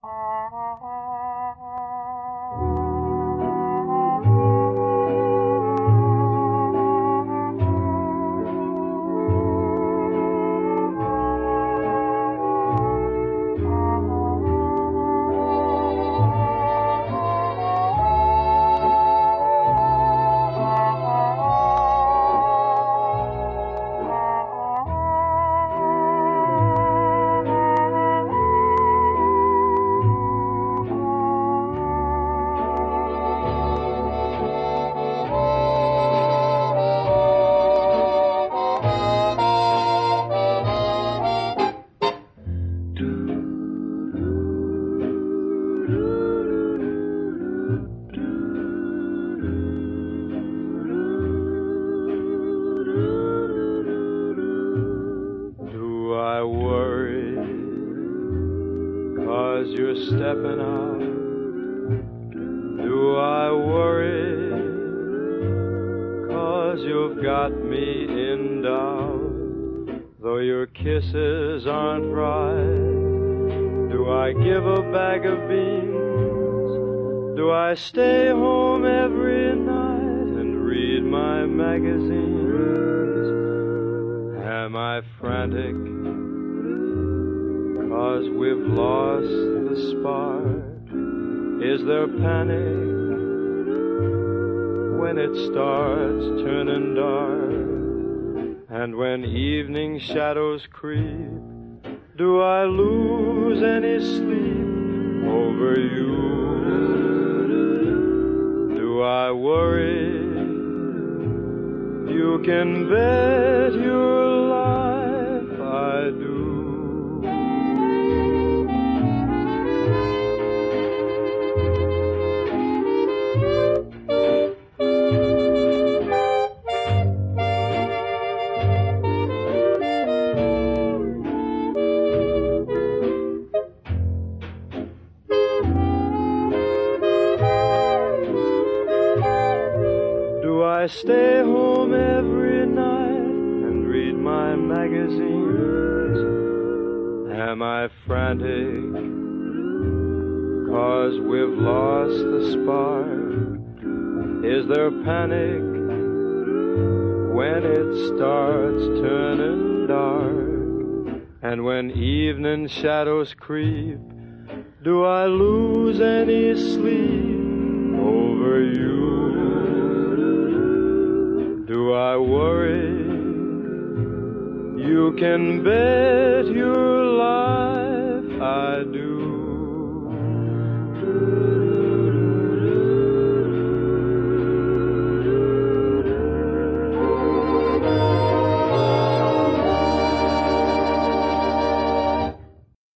Do I worry 'cause you're stepping out? Do I worry 'cause you've got me in doubt? Though your kisses aren't right, do I give a bag of beans? Do I stay home every night and read my magazines? Am I frantic 'cause we've lost the spark? Is there panic when it starts turning dark? And when evening shadows creep, do I lose any sleep over you? Do I worry? You can bet your life I do. Do I stay home every night and read my magazines? Am I frantic 'cause we've lost the spark? Is there panic when it starts turning dark? And when evening shadows creep, do I lose any sleep over you? Do I worry? You can bet your life I do.